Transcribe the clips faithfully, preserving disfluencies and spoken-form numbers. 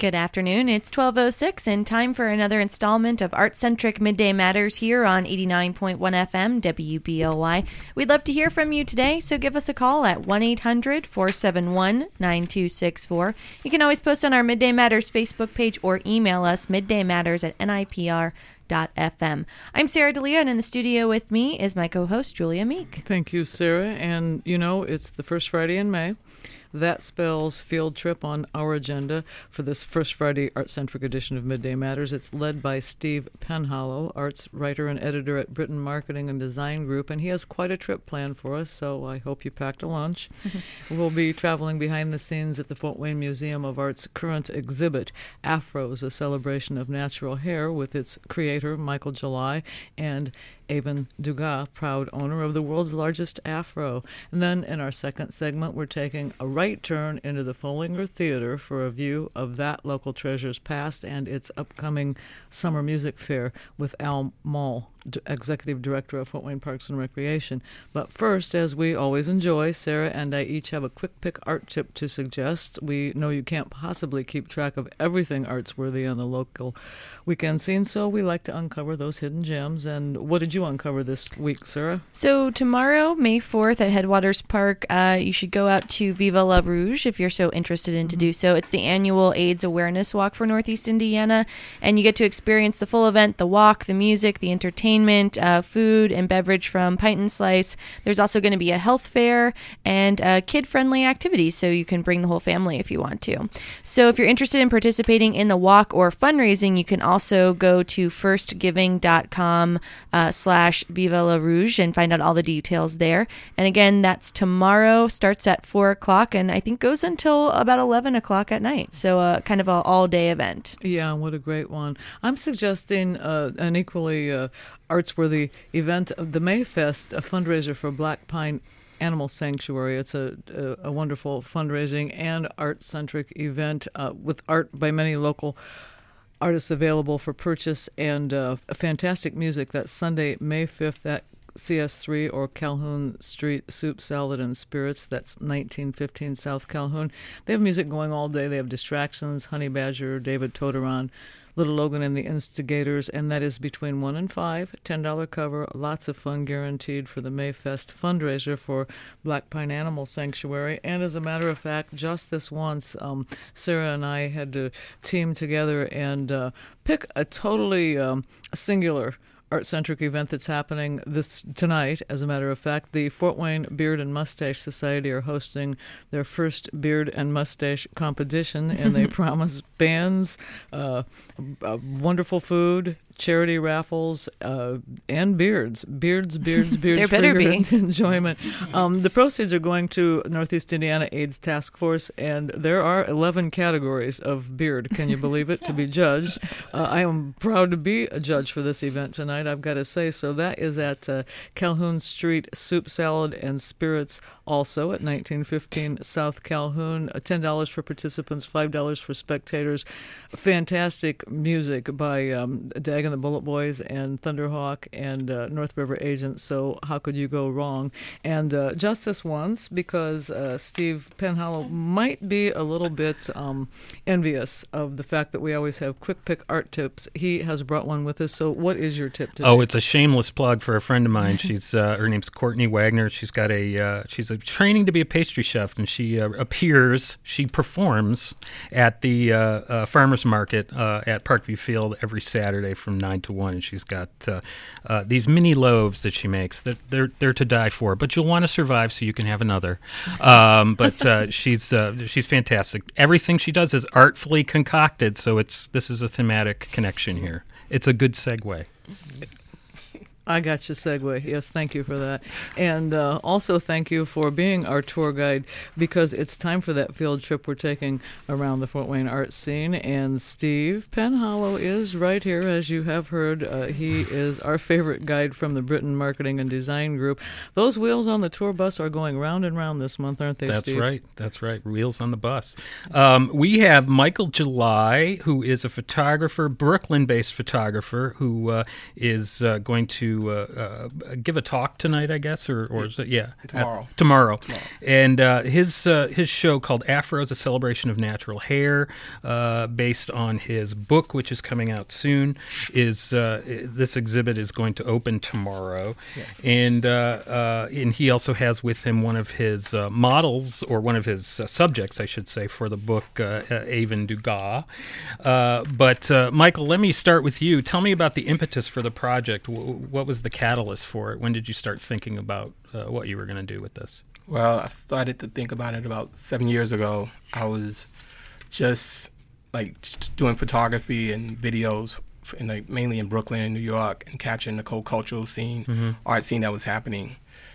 Good afternoon. It's twelve oh six and time for another installment of Art-Centric Midday Matters here on eighty-nine point one F M W B L Y. We'd love to hear from you today, so give us a call at one eight hundred four seven one nine two six four. You can always post on our Midday Matters Facebook page or email us middaymatters at N I P R dot F M. I'm Sarah D'Elia, and in the studio with me is my co-host, Julia Meek. Thank you, Sarah. And, you know, it's the first Friday in May. That spells field trip on our agenda for this first Friday art-centric edition of Midday Matters. It's led by Steve Penhallow, arts writer and editor at Britain Marketing and Design Group, and he has quite a trip planned for us, so I hope you packed a lunch. We'll be traveling behind the scenes at the Fort Wayne Museum of Art's current exhibit, Afros, a celebration of natural hair, with its creator, Michael July, and Avon Dugas, proud owner of the world's largest afro. And then in our second segment, we're taking a right turn into the Follinger Theater for a view of that local treasure's past and its upcoming summer music fair with Al Mull, D- Executive Director of Fort Wayne Parks and Recreation. But first, as we always enjoy, Sarah and I each have a quick pick art tip to suggest. We know you can't possibly keep track of everything arts-worthy on the local weekend scene, so we like to uncover those hidden gems. And what did you uncover this week, Sarah? So tomorrow, May fourth, at Headwaters Park, uh, you should go out to Viva La Rouge if you're so interested in mm-hmm. to do so. It's the annual AIDS Awareness Walk for Northeast Indiana, and you get to experience the full event, the walk, the music, the entertainment, uh, food and beverage from Pint and Slice. There's also going to be a health fair and uh, kid-friendly activities, so you can bring the whole family if you want to. So if you're interested in participating in the walk or fundraising, you can also go to firstgiving.com uh, slash Viva La Rouge and find out all the details there. And again, that's tomorrow, starts at four o'clock, and I think goes until about eleven o'clock at night. So uh, kind of an all-day event. Yeah, what a great one. I'm suggesting uh, an equally uh, arts-worthy event, the Mayfest, a fundraiser for Black Pine Animal Sanctuary. It's a, a, a wonderful fundraising and art-centric event uh, with art by many local artists available for purchase, and uh, fantastic music. That's Sunday, May fifth at C S three or Calhoun Street Soup, Salad, and Spirits. That's nineteen fifteen South Calhoun. They have music going all day. They have Distractions, Honey Badger, David Toderon, Little Logan and the Instigators, and that is between one and five, ten dollars cover, lots of fun guaranteed for the Mayfest fundraiser for Black Pine Animal Sanctuary. And as a matter of fact, just this once, um, Sarah and I had to team together and uh, pick a totally um, singular art-centric event that's happening this tonight. As a matter of fact, the Fort Wayne Beard and Mustache Society are hosting their first beard and mustache competition, and they promise bands, uh, uh, wonderful food, charity raffles, uh, and beards. Beards, beards, beards. There better be. Enjoyment. Um, the proceeds are going to Northeast Indiana AIDS Task Force, and there are eleven categories of beard, can you believe it, to be judged. Uh, I am proud to be a judge for this event tonight, I've got to say. So that is at uh, Calhoun Street Soup, Salad, and Spirits, also at nineteen fifteen South Calhoun. Uh, ten dollars for participants, five dollars for spectators. Fantastic music by um, Dag and the Bullet Boys and Thunderhawk and uh, North River Agents, so how could you go wrong? And uh, just this once, because uh, Steve Penhallow might be a little bit um, envious of the fact that we always have quick pick art tips, he has brought one with us. So what is your tip today? Oh, it's a shameless plug for a friend of mine. She's uh, her name's Courtney Wagner. She's got a uh, she's a training to be a pastry chef, and she uh, appears, she performs at the uh, uh, farmers market uh, at Parkview Field every Saturday from nine to one, and she's got uh, uh, these mini loaves that she makes that they're they're to die for. But you'll want to survive so you can have another. Um, but uh, she's uh, she's fantastic. Everything she does is artfully concocted, so it's this is a thematic connection here. It's a good segue. I got your segue. Yes, thank you for that. And uh, also thank you for being our tour guide, because it's time for that field trip we're taking around the Fort Wayne art scene. And Steve Penhallow is right here, as you have heard. Uh, he is our favorite guide from the Britain Marketing and Design Group. Those wheels on the tour bus are going round and round this month, aren't they, That's Steve? right. That's right. Wheels on the bus. Um, we have Michael July, who is a photographer, Brooklyn-based photographer, who uh, is uh, going to to uh, uh, give a talk tonight, I guess, or, or is it, yeah, Tomorrow. At, tomorrow. Tomorrow. And uh, his uh, his show called Afros, a celebration of natural hair, uh, based on his book, which is coming out soon, is uh, this exhibit is going to open tomorrow. Yes. And uh, uh, and he also has with him one of his uh, models, or one of his uh, subjects, I should say, for the book, uh, uh, Avon Dugas. Uh, but uh, Michael, let me start with you. Tell me about the impetus for the project. W- what was the catalyst for it? When did you start thinking about uh, what you were going to do with this? Well, I started to think about it about seven years ago. I was just like just doing photography and videos, in like mainly in Brooklyn and New York, and capturing the cold cultural scene, mm-hmm. art scene that was happening.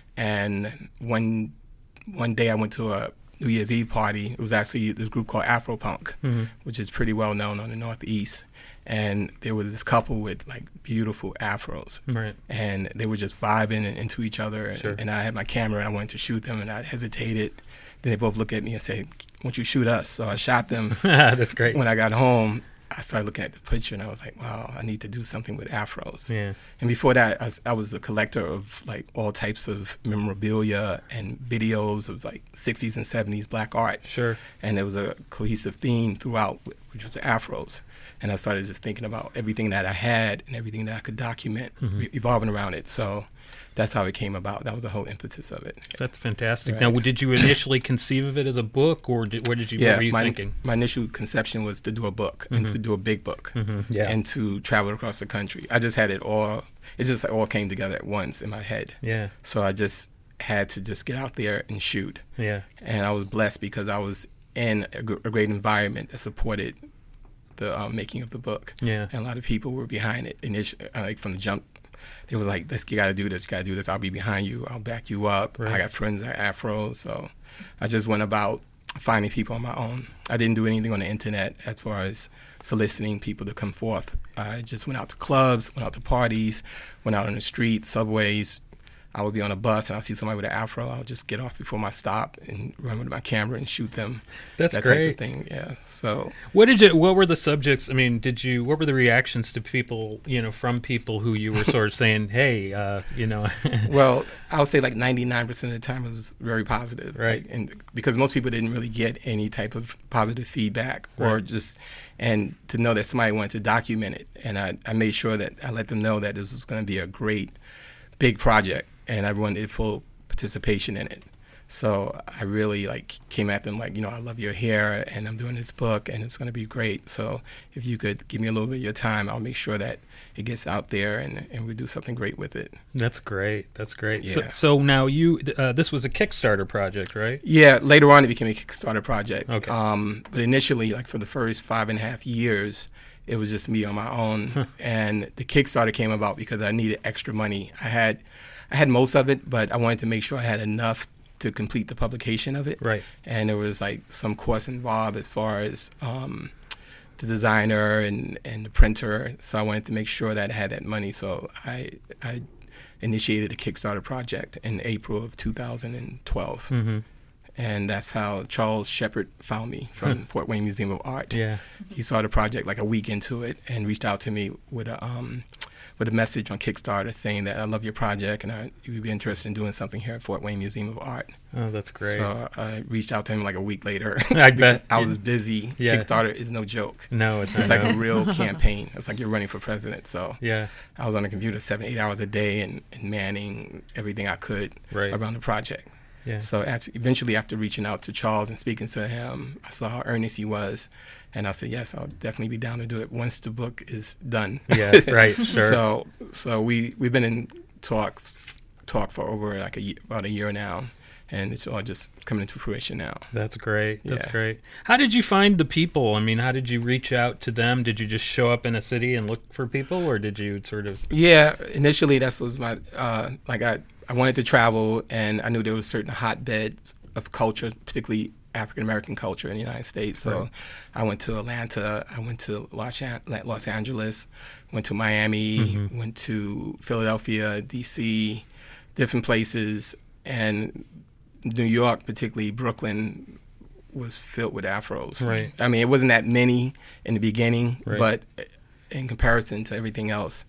And one one day I went to a New Year's Eve party. It was actually this group called Afropunk, mm-hmm. which is pretty well known on the Northeast. And there was this couple with like beautiful afros, right. and they were just vibing and into each other. Sure. And, and I had my camera and I wanted to shoot them, and I hesitated. Then they both looked at me and said, "Won't you shoot us?" So I shot them. That's great. When I got home, I started looking at the picture and I was like, "Wow, I need to do something with afros." Yeah. And before that, I was, I was a collector of like all types of memorabilia and videos of like sixties and seventies black art. Sure. And there was a cohesive theme throughout, which was the afros. And I started just thinking about everything that I had and everything that I could document, mm-hmm. re- evolving around it. So that's how it came about. That was the whole impetus of it. That's fantastic. Right. Now, did you initially conceive of it as a book, or did, what did you? Yeah, what were you my, thinking? My initial conception was to do a book, mm-hmm. and to do a big book, mm-hmm. yeah. and to travel across the country. I just had it all. It just all came together at once in my head. Yeah. So I just had to just get out there and shoot. Yeah. And I was blessed because I was in a, g- a great environment that supported the um, making of the book. Yeah. And a lot of people were behind it initially, uh, like from the jump. They was like, "This, you got to do this. You got to do this. I'll be behind you. I'll back you up." Right. I got friends that are Afro, so I just went about finding people on my own. I didn't do anything on the internet as far as soliciting people to come forth. I just went out to clubs, went out to parties, went out on the streets, subways. I would be on a bus and I'll see somebody with an afro. I'll just get off before my stop and run with my camera and shoot them. That's that great. Type of thing. Yeah. So what did you? What were the subjects? I mean, did you? What were the reactions to people? You know, from people who you were sort of saying, "Hey, uh, you know." Well, I would say like ninety-nine percent of the time it was very positive, right? Like, and because most people didn't really get any type of positive feedback, or right. just, and to know that somebody wanted to document it, and I, I made sure that I let them know that this was going to be a great, big project. And I wanted full participation in it. So I really like came at them like, you know, I love your hair and I'm doing this book and it's going to be great. So if you could give me a little bit of your time, I'll make sure that it gets out there and, and we do something great with it. That's great. That's great. Yeah. So, so now you, uh, this was a Kickstarter project, right? Yeah. Later on, it became a Kickstarter project. Okay. Um, but initially, like for the first five and a half years, it was just me on my own. Huh. And the Kickstarter came about because I needed extra money. I had... I had most of it, but I wanted to make sure I had enough to complete the publication of it. Right. And there was like some costs involved as far as um, the designer and, and the printer. So I wanted to make sure that I had that money. So I I initiated a Kickstarter project in April of two thousand twelve. Mm-hmm. And that's how Charles Shepard found me from huh. Fort Wayne Museum of Art. Yeah. He saw the project like a week into it and reached out to me with a um, with a message on Kickstarter saying that I love your project and I, you would be interested in doing something here at Fort Wayne Museum of Art. Oh, that's great. So I reached out to him like a week later. I bet. I was busy. Yeah. Kickstarter is no joke. No, it's not. It's like no. a real campaign. It's like you're running for president. So yeah. I was on the computer seven, eight hours a day and, and manning everything I could right. around the project. Yeah. So after, eventually after reaching out to Charles and speaking to him, I saw how earnest he was. And I said, yes, I'll definitely be down to do it once the book is done. Yeah, right, sure. So so we, we've been in talks talk for over like a, about a year now. And it's all just coming into fruition now. That's great. That's yeah. great. How did you find the people? I mean, how did you reach out to them? Did you just show up in a city and look for people, or did you sort of? Yeah, initially that was my uh, like I I wanted to travel, and I knew there was certain hotbeds of culture, particularly African American culture in the United States. So right. I went to Atlanta, I went to Los, Los Angeles, went to Miami, mm-hmm. went to Philadelphia, D C, different places, and New York, particularly Brooklyn, was filled with afros. Right. I mean, it wasn't that many in the beginning, right. but in comparison to everything else,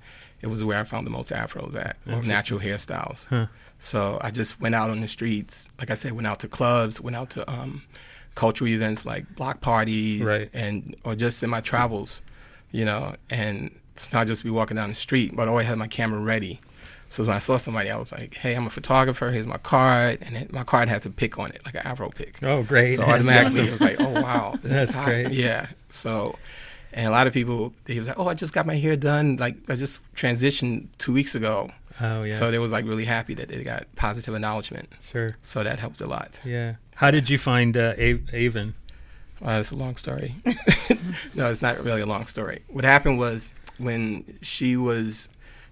it was where I found the most afros at, or natural hairstyles. Huh. So I just went out on the streets. Like I said, went out to clubs, went out to um, cultural events like block parties, right. and or just in my travels, you know. And it's not just be walking down the street, but I always had my camera ready. So when I saw somebody, I was like, hey, I'm a photographer. Here's my card. And it, my card has a pic on it, like an afro pic. Oh, great. So automatically it was like, oh, wow. This That's is hot. great. Yeah. So, and a lot of people, they was like, oh, I just got my hair done. Like, I just transitioned two weeks ago. Oh, yeah. So they was like really happy that they got positive acknowledgement. Sure. So that helped a lot. Yeah. How did you find uh, A- Avon? Well, it's a long story. No, it's not really a long story. What happened was when she was,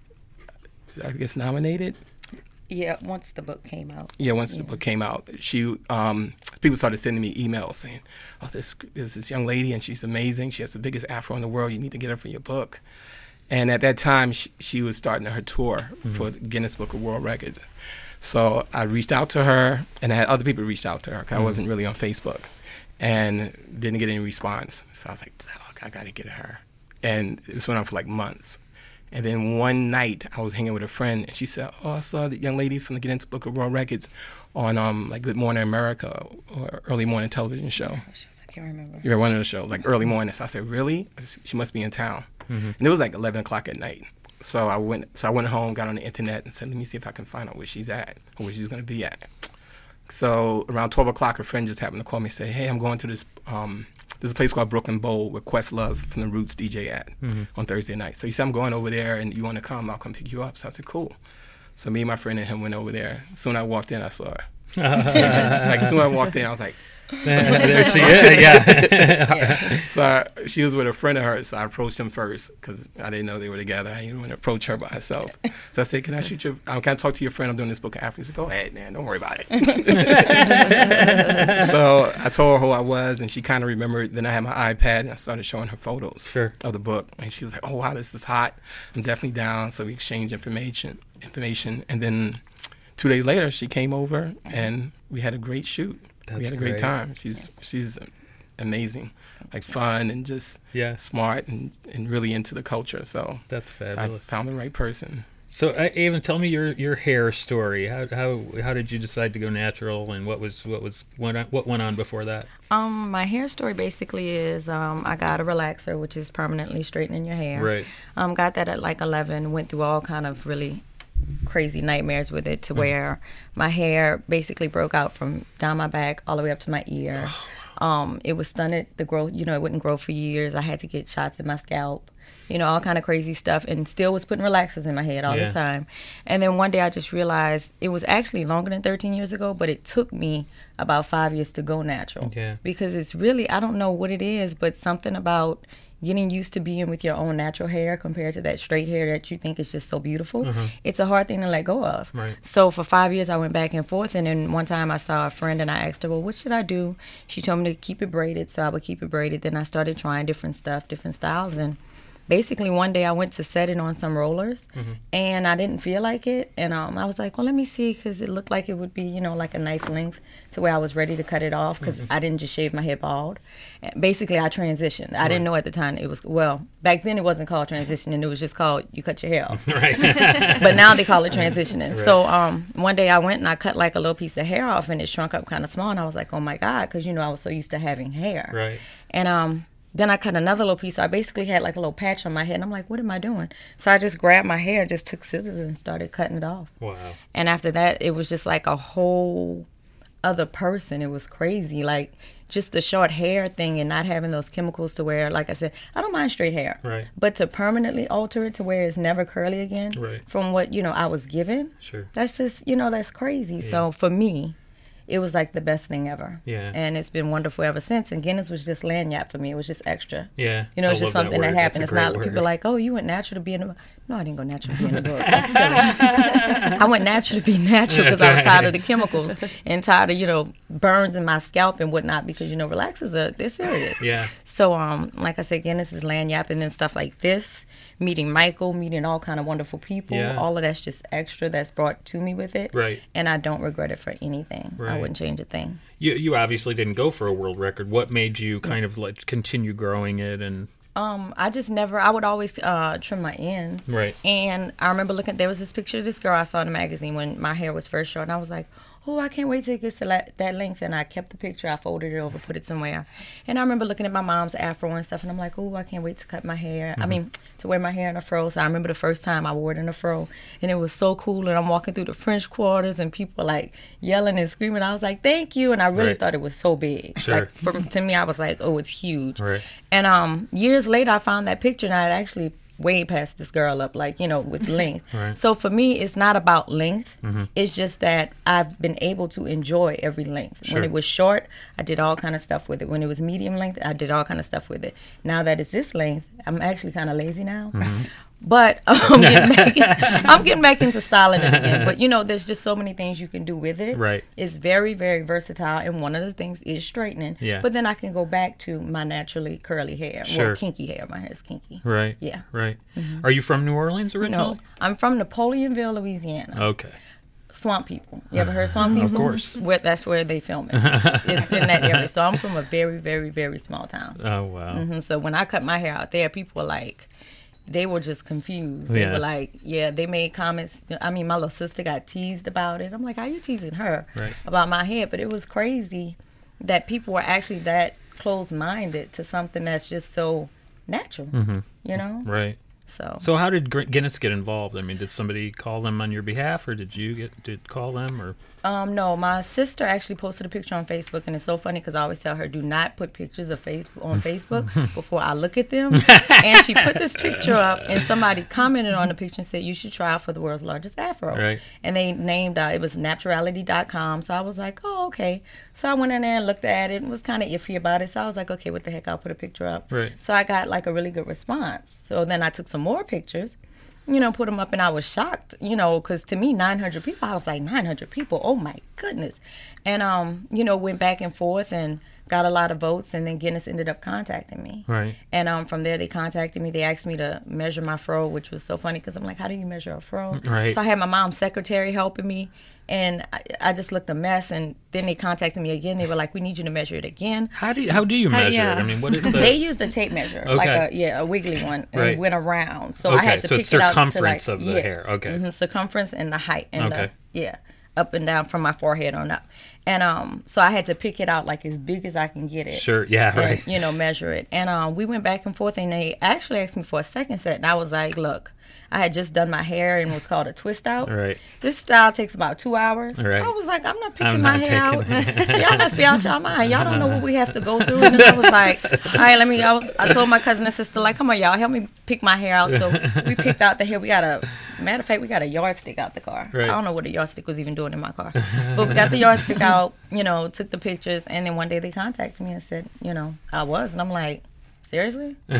I guess, nominated. Yeah, once the book came out. Yeah, once Yeah. the book came out, she um, people started sending me emails saying, "Oh, this there's this young lady and she's amazing. She has the biggest afro in the world. You need to get her for your book." And at that time, she, she was starting her tour mm-hmm. for the Guinness Book of World Records. So I reached out to her, and I had other people reach out to her because mm-hmm. I wasn't really on Facebook, and didn't get any response. So I was like, "Dog, I got to get her." And this went on for like months. And then one night, I was hanging with a friend, and she said, "Oh, I saw the young lady from the Guinness Book of World Records on um like Good Morning America or early morning television show." I can't remember. You were one of the shows, like early morning. So I said, "Really?" I said, "She must be in town." Mm-hmm. And it was like eleven o'clock at night. So I went. So I went home, got on the internet, and said, "Let me see if I can find out where she's at or where she's going to be at." So around twelve o'clock, a friend just happened to call me and say, "Hey, I'm going to this um." There's a place called Brooklyn Bowl where Questlove from the Roots D J at mm-hmm. on Thursday night. So he said, I'm going over there and you want to come, I'll come pick you up. So I said, cool. So me and my friend and him went over there. Soon I walked in, I saw her. Like soon I walked in, I was like, there she is, yeah. yeah. So I, she was with a friend of hers, so I approached him first because I didn't know they were together. I didn't want to approach her by herself. So I said, can I shoot your, um, can I talk to your friend? I'm doing this book of Africa. He said, go ahead, man, don't worry about it. So I told her who I was, and she kind of remembered. Then I had my iPad, and I started showing her photos sure. of the book. And she was like, oh, wow, this is hot. I'm definitely down. So we exchanged information, information. And then two days later, she came over, and we had a great shoot. That's we had a great, great time. She's she's amazing, like fun and just yeah. smart and, and really into the culture. So that's fabulous. I found the right person. So, uh, Avon, tell me your, your hair story. How how how did you decide to go natural, and what was what was what what went on before that? Um, my hair story basically is um, I got a relaxer, which is permanently straightening your hair. Right. Um, got that at like eleven. Went through all kind of really crazy nightmares with it to mm-hmm. where my hair basically broke out from down my back all the way up to my ear. Oh. Um, it was stunted. The growth, you know, it wouldn't grow for years. I had to get shots in my scalp, you know, all kind of crazy stuff, and still was putting relaxers in my head all yeah. the time. And then one day I just realized it was actually longer than thirteen years ago, but it took me about five years to go natural. Yeah. Because it's really, I don't know what it is, but something about getting used to being with your own natural hair compared to that straight hair that you think is just so beautiful. Uh-huh. It's a hard thing to let go of. Right. So for five years I went back and forth, and then one time I saw a friend and I asked her, well, what should I do? She told me to keep it braided, so I would keep it braided. Then I started trying different stuff, different styles, and basically one day I went to set it on some rollers, mm-hmm. and I didn't feel like it, and um, I was like, well, let me see, because it looked like it would be, you know, like a nice length to where I was ready to cut it off, because mm-hmm. I didn't just shave my head bald. And basically, I transitioned. I right. didn't know at the time it was, well, back then it wasn't called transitioning, it was just called you cut your hair off. Right. But now they call it transitioning. Right. So um, one day I went and I cut like a little piece of hair off, and it shrunk up kind of small, and I was like, oh my God, because, you know, I was so used to having hair. Right. And um. Then I cut another little piece. So I basically had like a little patch on my head. And I'm like, what am I doing? So I just grabbed my hair and just took scissors and started cutting it off. Wow. And after that, it was just like a whole other person. It was crazy. Like just the short hair thing and not having those chemicals to where, like I said, I don't mind straight hair. Right. But to permanently alter it to where it's never curly again right. from what, you know, I was given. Sure. That's just, you know, that's crazy. Yeah. So for me, it was like the best thing ever. Yeah. And it's been wonderful ever since. And Guinness was just lanyard for me. It was just extra. Yeah. You know, it's I just something that, that happened. It's not word. people are like, oh, you went natural to be in the book. No, I didn't go natural to be in the book. That's silly. I went natural to be natural because I was tired of the chemicals and tired of, you know, burns in my scalp and whatnot because, you know, relaxers are, they're serious. Yeah. So, um, like I said, Guinness is lanyard, and then stuff like this, meeting Michael, meeting all kind of wonderful people. Yeah. All of that's just extra that's brought to me with it. Right. And I don't regret it for anything. Right. I wouldn't change a thing. You you obviously didn't go for a world record. What made you kind of like continue growing it and Um, I just never. I would always uh, trim my ends. Right. And I remember looking. There was this picture of this girl I saw in the magazine when my hair was first short, and I was like, "Oh, I can't wait to get to that, that length." And I kept the picture. I folded it over, put it somewhere. And I remember looking at my mom's afro and stuff, and I'm like, "Oh, I can't wait to cut my hair." Mm-hmm. I mean, to wear my hair in a fro. So I remember the first time I wore it in a fro, and it was so cool. And I'm walking through the French Quarters, and people like yelling and screaming. I was like, "Thank you!" And I really right. thought it was so big. Sure. Like for, to me, I was like, "Oh, it's huge." Right. And um, years later, I found that picture, and I had actually way past this girl up, like, you know, with length. Right. So for me, it's not about length. Mm-hmm. It's just that I've been able to enjoy every length. Sure. When it was short, I did all kind of stuff with it. When it was medium length, I did all kind of stuff with it. Now that it's this length, I'm actually kind of lazy now. Mm-hmm. But I'm getting, back in, I'm getting back into styling it again. But, you know, there's just so many things you can do with it. Right. It's very, very versatile. And one of the things is straightening. Yeah. But then I can go back to my naturally curly hair. Sure. Well, kinky hair. My hair is kinky. Right. Yeah. Right. Mm-hmm. Are you from New Orleans originally? No, I'm from Napoleonville, Louisiana. Okay. Swamp People. You ever heard Swamp People? Of course. Where, that's where they film it. It's in that area. So I'm from a very, very, very small town. Oh, wow. Mm-hmm. So when I cut my hair out there, people were like, they were just confused. They Yeah. were like, yeah, they made comments. I mean, my little sister got teased about it. I'm like, how you teasing her Right. about my hair? But it was crazy that people were actually that closed-minded to something that's just so natural, Mm-hmm. you know? Right. So, So how did Gr- Guinness get involved? I mean, did somebody call them on your behalf, or did you get did call them, or? Um, no, my sister actually posted a picture on Facebook, and it's so funny because I always tell her, do not put pictures of face on Facebook before I look at them. And she put this picture up, and somebody commented on the picture and said, you should try out for the world's largest afro. Right. And they named, uh, it was naturality dot com, so I was like, oh, okay. So I went in there and looked at it and was kind of iffy about it, so I was like, okay, what the heck, I'll put a picture up. Right. So I got like a really good response. So then I took some more pictures, you know, put them up, and I was shocked, you know, because to me, nine hundred people, I was like, nine hundred people, oh my goodness. And, um, you know, went back and forth and got a lot of votes, and then Guinness ended up contacting me. Right. And um, from there, they contacted me. They asked me to measure my fro, which was so funny because I'm like, how do you measure a fro? Right. So I had my mom's secretary helping me, and I, I just looked a mess, and then they contacted me again. They were like, we need you to measure it again. How do you, how do you How- measure yeah. it? I mean, what is the? They used a tape measure, like Okay. a yeah, a wiggly one, and Right. went around. So Okay, I had to so pick it's it out to circumference like of the yeah, hair. Okay. mhm, circumference and the height and Okay. the yeah, up and down from my forehead on up. And um, so I had to pick it out like as big as I can get it. Sure. Yeah. And, Right. you know, measure it. And um, we went back and forth, and they actually asked me for a second set, and I was like, look, I had just done my hair and what's called a twist out. Right. This style takes about two hours. Right. I was like, I'm not picking I'm my not hair out. taking Y'all must be out y'all mind. Y'all don't know what we have to go through. And then I was like, all right, let me. I, was, I told my cousin and sister, like, come on, y'all, help me pick my hair out. So we picked out the hair. We got a matter of fact, we got a yardstick out the car. Right. I don't know what a yardstick was even doing in my car, but we got the yardstick out. You know, took the pictures, and then one day they contacted me and said, you know, I was, and I'm like, seriously, you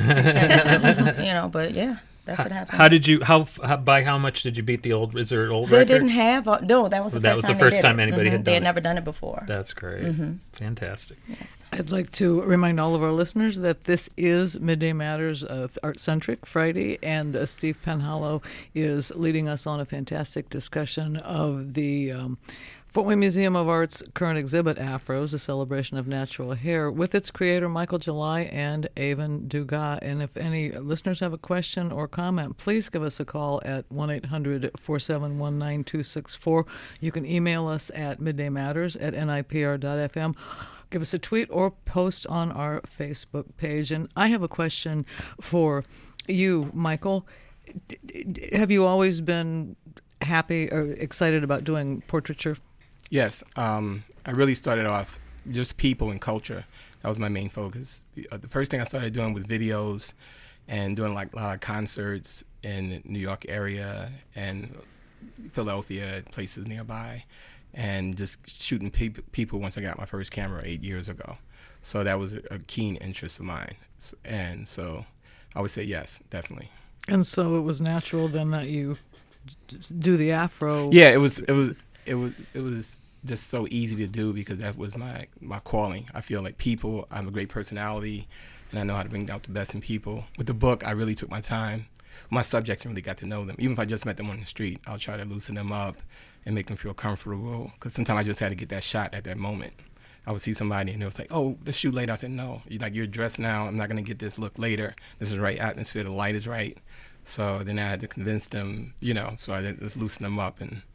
know, but yeah. That's what happened. How did you? How, how by how much did you beat the old? Is there an old They record? didn't have. A, no, that was the That first was the time. first they did time it. anybody Mhm. had They done had it. never done it before. That's great. Mm-hmm. Fantastic. I'd like to remind all of our listeners that this is Midday Matters uh, Art Centric Friday, and uh, Steve Penhallow is leading us on a fantastic discussion of the um, Fort Wayne Museum of Art's current exhibit, Afros, a celebration of natural hair, with its creator, Michael July, and Avon Dugas. And if any listeners have a question or comment, please give us a call at one eight hundred four seven one nine two six four. You can email us at middaymatters at N I P R dot F M. Give us a tweet or post on our Facebook page. And I have a question for you, Michael. D- d- have you always been happy or excited about doing portraiture? Yes, um, I really started off just people and culture. That was my main focus. Uh, the first thing I started doing was videos and doing like a lot of concerts in the New York area and Philadelphia, places nearby, and just shooting pe- people once I got my first camera eight years ago. So that was a, a keen interest of mine. S- And so I would say yes, definitely. And so it was natural then that you d- do the afro. Yeah, it was. It was. It was. It was just so easy to do because that was my my calling. I feel like people. I have a great personality, and I know how to bring out the best in people. With the book, I really took my time. My subjects really got to know them. Even if I just met them on the street, I'll try to loosen them up and make them feel comfortable. Because sometimes I just had to get that shot at that moment. I would see somebody and it was like, oh, let's shoot later. I said, no, you like you're dressed now. I'm not gonna get this look later. This is the right atmosphere. The light is right. So then I had to convince them, you know. So I just loosened them up and.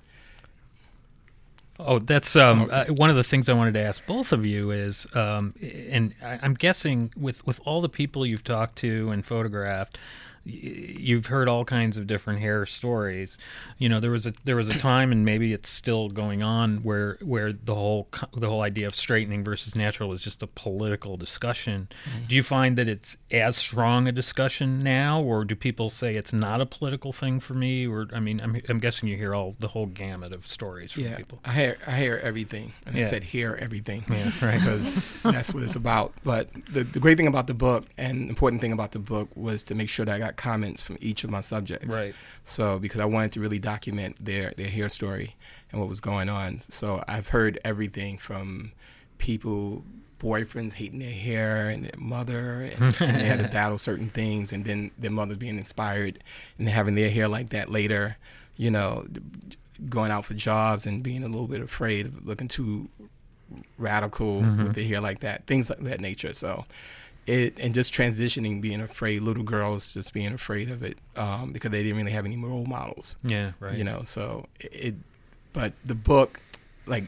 Oh, that's um, Okay. uh, one of the things I wanted to ask both of you is, um, and I, I'm guessing with, with all the people you've talked to and photographed, y- you've heard all kinds of different hair stories. You know, there was a there was a time, and maybe it's still going on, where where the whole co- the whole idea of straightening versus natural is just a political discussion. Mm-hmm. Do you find that it's as strong a discussion now, or do people say it's not a political thing for me? Or I mean, I'm I'm guessing you hear all the whole gamut of stories from Yeah, people. I hear I hear everything, and Yeah. I said hear everything, Yeah, right. because that's what it's about. But the the great thing about the book, and the important thing about the book, was to make sure that I got comments from each of my subjects. Right. So because I wanted to really document their their hair story and what was going on. So I've heard everything from people, boyfriends hating their hair and their mother, and, and they had to battle certain things, and then their mother being inspired and having their hair like that later. You know, going out for jobs and being a little bit afraid of looking too radical with their hair like that, things like that nature. So it, and just transitioning, being afraid, little girls just being afraid of it, um, because they didn't really have any role models, Yeah, right. you know. So it, but the book, like,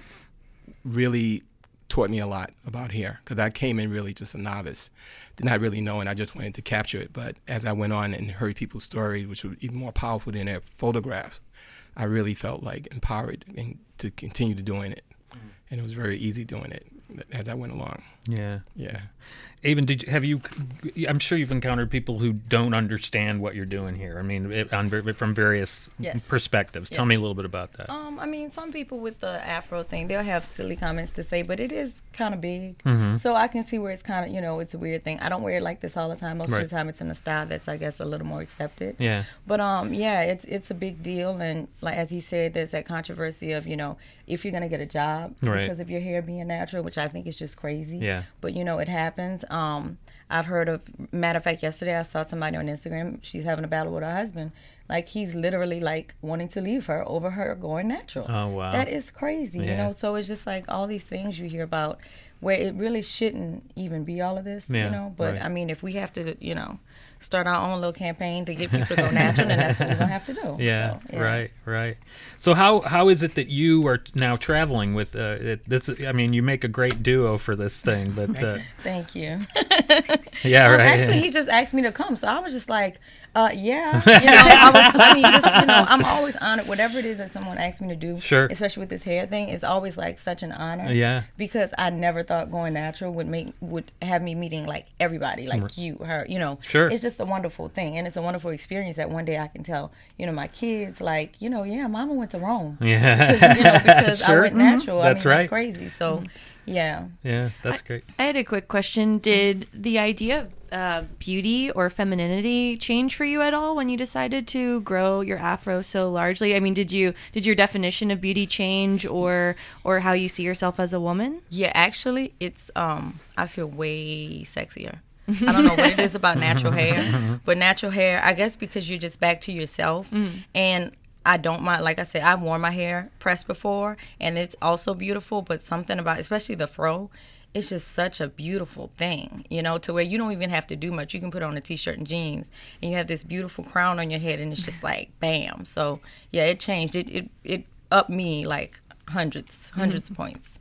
really taught me a lot about hair, because I came in really just a novice, did not really know, and I just wanted to capture it. But as I went on and heard people's stories, which were even more powerful than their photographs, I really felt like empowered and to continue to doing it. And it was very easy doing it as I went along. Yeah. Yeah. Avon, did you, have you? I'm sure you've encountered people who don't understand what you're doing here. I mean, it, on, from various Yes. perspectives. Tell Yes. me a little bit about that. Um, I mean, some people with the afro thing, they'll have silly comments to say, but it is kind of big. Mm-hmm. So I can see where it's kind of, you know, it's a weird thing. I don't wear it like this all the time. Most Right. of the time it's in a style that's, I guess, a little more accepted. Yeah. But um, yeah, it's it's a big deal, and like as he said, there's that controversy of, you know, if you're gonna get a job Right. because of your hair being natural, which I think is just crazy. Yeah. But you know, it happens. Um, I've heard of. Matter of fact, yesterday I saw somebody on Instagram. She's having a battle with her husband. Like he's literally like wanting to leave her over her going natural. Oh, wow. That is crazy, Yeah. you know. So it's just like all these things you hear about, where it really shouldn't even be all of this, Yeah, you know. But right. I mean, if we have to, you know, start our own little campaign to get people to go natural, then that's what we're gonna have to do. Yeah, So, yeah. right, right. So how how is it that you are now traveling with uh, it, this? I mean, you make a great duo for this thing, but uh, Thank you. yeah, Well, right. Actually, he just asked me to come, so I was just like, uh, yeah. You know, I was. I mean, just you know, I'm always honored. Whatever it is that someone asks me to do, Sure. especially with this hair thing, is always like such an honor. Yeah. Because I never thought going natural would make would have me meeting like everybody, like you, her. You know. Sure. It's just a wonderful thing, and it's a wonderful experience that one day I can tell, you know, my kids, like, you know, yeah, Mama went to Rome. Yeah. Because, you know, because I Sure. went natural. That's I mean, right. It's crazy. So, yeah. Yeah, that's great. I had a quick question. Did the idea of uh, beauty or femininity change for you at all when you decided to grow your afro so largely? I mean, did you did your definition of beauty change, or or how you see yourself as a woman? Yeah, actually, it's um. I feel way sexier. I don't know what it is about natural hair, but natural hair, I guess because you're just back to yourself, and I don't mind. Like I said, I've worn my hair pressed before, and it's also beautiful. But something about, especially the fro, it's just such a beautiful thing, you know, to where you don't even have to do much. You can put on a t-shirt and jeans, and you have this beautiful crown on your head, and it's just like bam. So yeah, it changed. It it it upped me like hundreds, hundreds of points.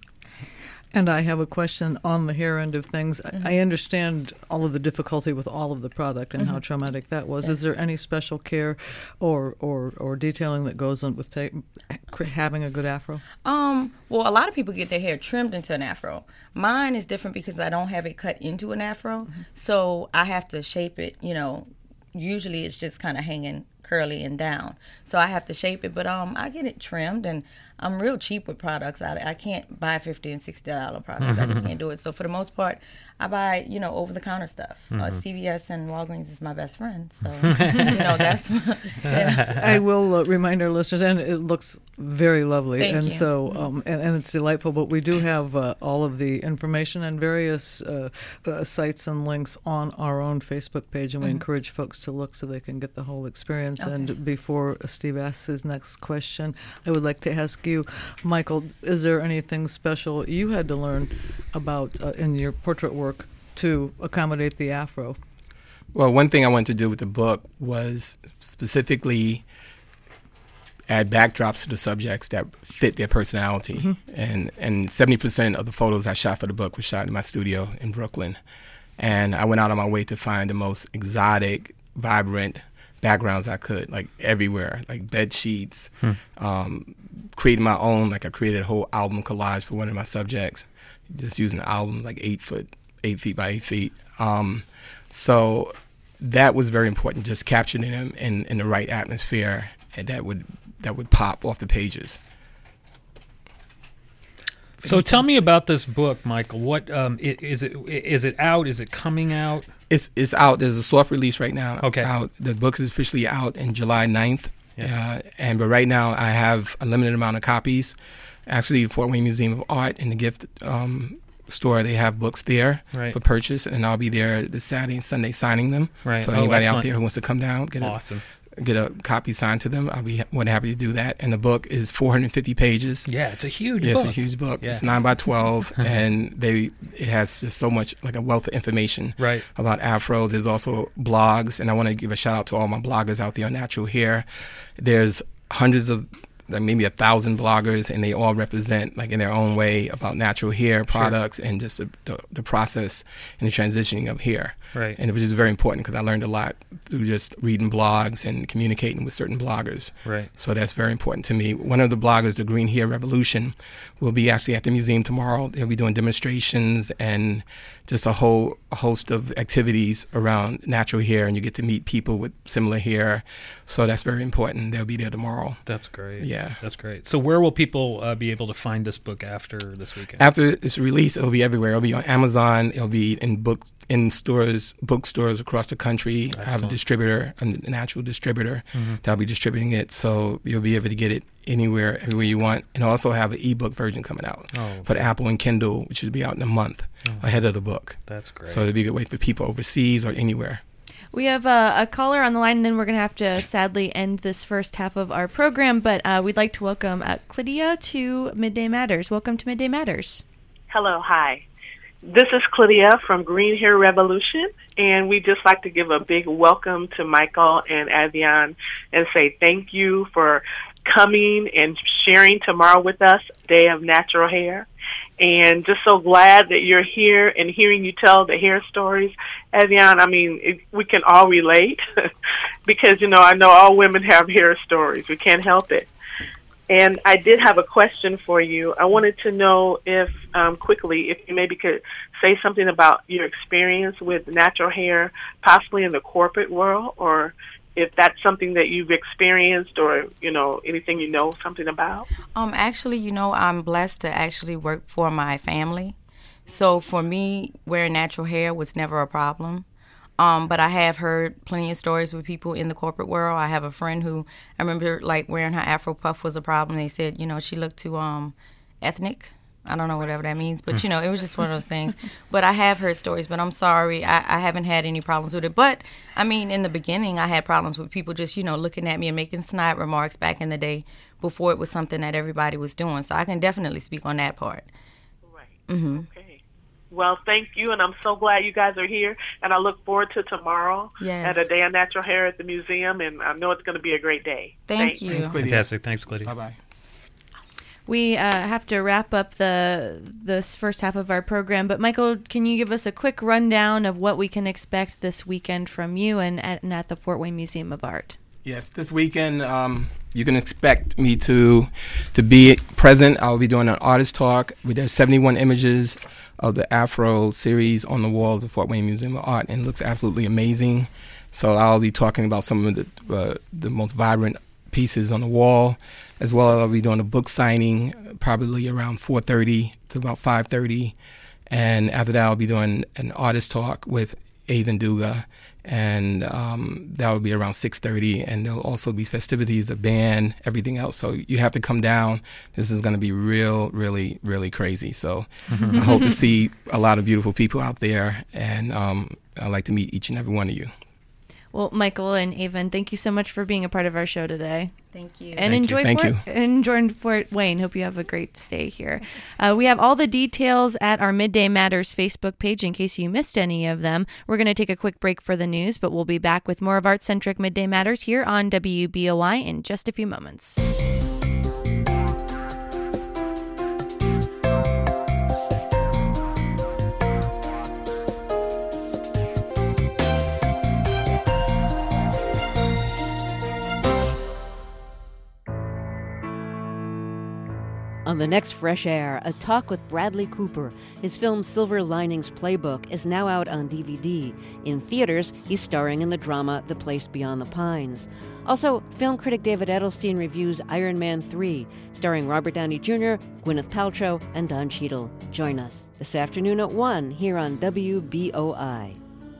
And I have a question on the hair end of things. Mm-hmm. I understand all of the difficulty with all of the product and mm-hmm. how traumatic that was. Yes. Is there any special care or, or, or detailing that goes on with ta- having a good afro? Um. Well, a lot of people get their hair trimmed into an afro. Mine is different because I don't have it cut into an afro. Mm-hmm. So I have to shape it, you know. Usually it's just kind of hanging curly and down. So I have to shape it. But um, I get it trimmed, and I'm real cheap with products. I, I can't buy fifty and sixty dollar products. I just can't do it. So for the most part, I buy, you know, over the counter stuff. Mm-hmm. Uh, C V S and Walgreens is my best friend. So you know, that's. Yeah. I will uh, remind our listeners, and it looks very lovely, Thank and you. so um, and, and it's delightful. But we do have uh, all of the information and various uh, uh, sites and links on our own Facebook page, and we mm-hmm. encourage folks to look so they can get the whole experience. Okay. And before Steve asks his next question, I would like to ask you. you, Michael, is there anything special you had to learn about uh, in your portrait work to accommodate the afro? Well, one thing I wanted to do with the book was specifically add backdrops to the subjects that fit their personality. Mm-hmm. And and seventy percent of the photos I shot for the book were shot in my studio in Brooklyn. And I went out on my way to find the most exotic, vibrant backgrounds I could, like everywhere, like bed sheets, hmm. um, creating my own, like I created a whole album collage for one of my subjects, just using the album like eight foot, eight feet by eight feet. Um, so that was very important, just capturing them in, in the right atmosphere, and that would that would pop off the pages. So tell me about this book, Michael. What um, is it? Is it out? Is it coming out? It's it's out. There's a soft release right now. Okay. Out. The book is officially out in July ninth. Yeah. Uh, and but right now I have a limited amount of copies. Actually, the Fort Wayne Museum of Art in the gift um, store, they have books there right. for purchase, and I'll be there this Saturday and Sunday signing them. Right. So oh, anybody excellent. out there who wants to come down, get awesome. a get a copy signed to them, I'll be more than happy to do that. And the book is four hundred fifty pages. Yeah, it's a huge yeah, book. It's a huge book. Yeah. It's nine by twelve, and they it has just so much, like a wealth of information right. about afros. There's also blogs, and I want to give a shout out to all my bloggers out there on natural hair. There's hundreds of, like maybe a thousand bloggers, and they all represent, like in their own way, about natural hair products sure. and just the, the, the process and the transitioning of hair. Right. And it was just very important because I learned a lot through just reading blogs and communicating with certain bloggers. Right. So that's very important to me. One of the bloggers, the Green Hair Revolution, will be actually at the museum tomorrow. They'll be doing demonstrations and just a whole a host of activities around natural hair, and you get to meet people with similar hair. So that's very important. They'll be there tomorrow. That's great. Yeah. That's great. So where will people uh, be able to find this book after this weekend? After it's released, it'll be everywhere. It'll be on Amazon. It'll be in book in stores, bookstores across the country. Excellent. I have a distributor, an actual distributor mm-hmm. that'll be distributing it. So you'll be able to get it anywhere, everywhere you want. And I also have an ebook version coming out oh, for the Apple and Kindle, which should be out in a month oh. ahead of the book. That's great. So it'll be a good way for people overseas or anywhere. We have uh, a caller on the line, and then we're going to have to sadly end this first half of our program. But uh, we'd like to welcome uh, Clydia to Midday Matters. Welcome to Midday Matters. Hello, hi. This is Clydia from Green Hair Revolution, and we just like to give a big welcome to Michael and Avian and say thank you for coming and sharing tomorrow with us, Day of Natural Hair. And just so glad that you're here and hearing you tell the hair stories. Avian, I mean, it, we can all relate because, you know, I know all women have hair stories. We can't help it. And I did have a question for you. I wanted to know if, um, quickly, if you maybe could say something about your experience with natural hair, possibly in the corporate world, or if that's something that you've experienced or, you know, anything you know something about. Um, actually, you know, I'm blessed to actually work for my family. So for me, wearing natural hair was never a problem. Um, but I have heard plenty of stories with people in the corporate world. I have a friend who, I remember, like, wearing her Afro puff was a problem. They said, you know, she looked too um, ethnic. I don't know whatever that means, but, you know, it was just one of those things. But I have heard stories, but I'm sorry. I, I haven't had any problems with it. But, I mean, in the beginning, I had problems with people just, you know, looking at me and making snide remarks back in the day before it was something that everybody was doing. So I can definitely speak on that part. Right. Mm-hmm. Okay. Well, thank you, and I'm so glad you guys are here, and I look forward to tomorrow yes. at a Day of Natural Hair at the museum, and I know it's going to be a great day. Thank Thanks. you. Thanks, Clydia. Fantastic. Thanks, Clydia. Bye-bye. We uh, have to wrap up the this first half of our program, but Michael, can you give us a quick rundown of what we can expect this weekend from you and at, and at the Fort Wayne Museum of Art? Yes, this weekend um, you can expect me to to be present. I'll be doing an artist talk. There's seventy-one images of the Afro series on the walls of Fort Wayne Museum of Art, and it looks absolutely amazing. So I'll be talking about some of the uh, the most vibrant pieces on the wall, as well as I'll be doing a book signing probably around four thirty to about five thirty, and after that I'll be doing an artist talk with Avon Duga, and um, that will be around six thirty, and there'll also be festivities, the band, everything else. So you have to come down. This is going to be real, really, really crazy. So I hope to see a lot of beautiful people out there, and um, I'd like to meet each and every one of you. Well, Michael and Avon, thank you so much for being a part of our show today. Thank you. And Thank enjoy you. Thank Fort, you. enjoy Fort Wayne. Hope you have a great stay here. Uh, we have all the details at our Midday Matters Facebook page in case you missed any of them. We're going to take a quick break for the news, but we'll be back with more of Art-Centric Midday Matters here on W B O I in just a few moments. On the next Fresh Air, a talk with Bradley Cooper. His film Silver Linings Playbook is now out on D V D. In theaters, he's starring in the drama The Place Beyond the Pines. Also, film critic David Edelstein reviews Iron Man three, starring Robert Downey Junior, Gwyneth Paltrow, and Don Cheadle. Join us this afternoon at one here on W B O I.